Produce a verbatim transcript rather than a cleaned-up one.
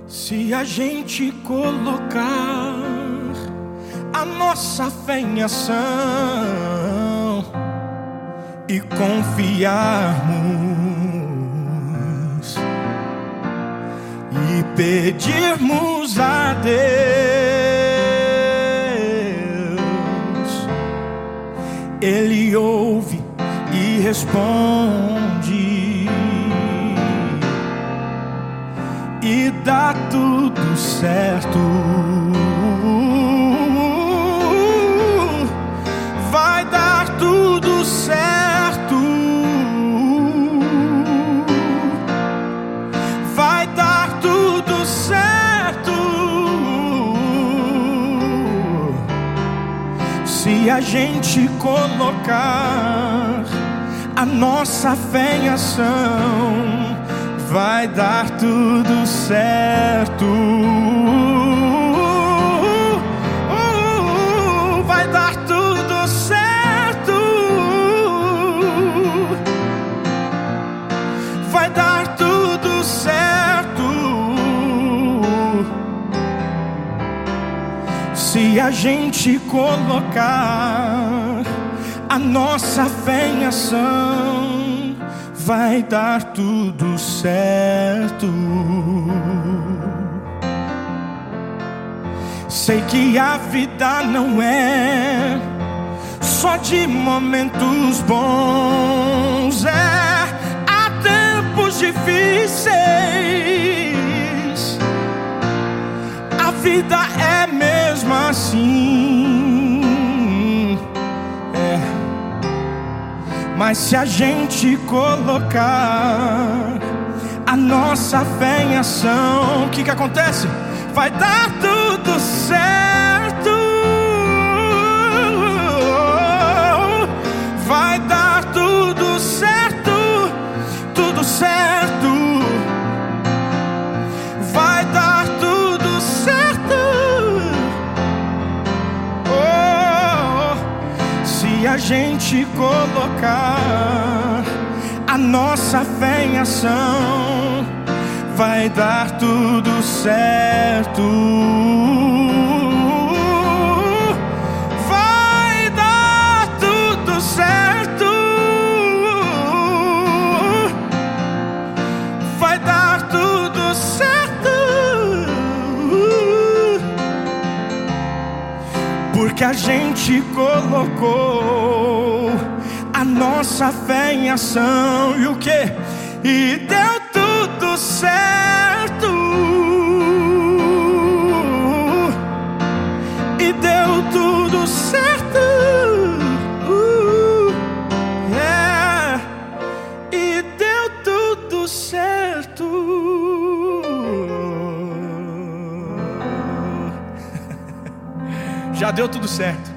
Se a gente colocar a nossa fé em ação e confiarmos e pedirmos a Deus, Ele ouve e responde e dá tudo certo. Vai dar tudo certo. Vai dar tudo certo. Se a gente colocar a nossa fé em ação, vai dar tudo certo. Uh, vai dar tudo certo. Vai dar tudo certo. Se a gente colocar a nossa fé em ação, vai dar tudo certo. Sei que a vida não é só de momentos bons, é, há tempos difíceis. A vida é mesmo assim, é. Mas se a gente colocar a nossa fé em ação, o que que acontece? Vai dar tudo certo. Vai dar tudo certo. Tudo certo. Vai dar tudo certo. Oh, se a gente colocar a nossa fé em ação, vai dar tudo certo. Vai dar tudo certo. Vai dar tudo certo. Porque a gente colocou a nossa fé em ação, e o que? E deu tudo certo. E deu tudo certo. Uh, yeah. E deu tudo certo. Já deu tudo certo.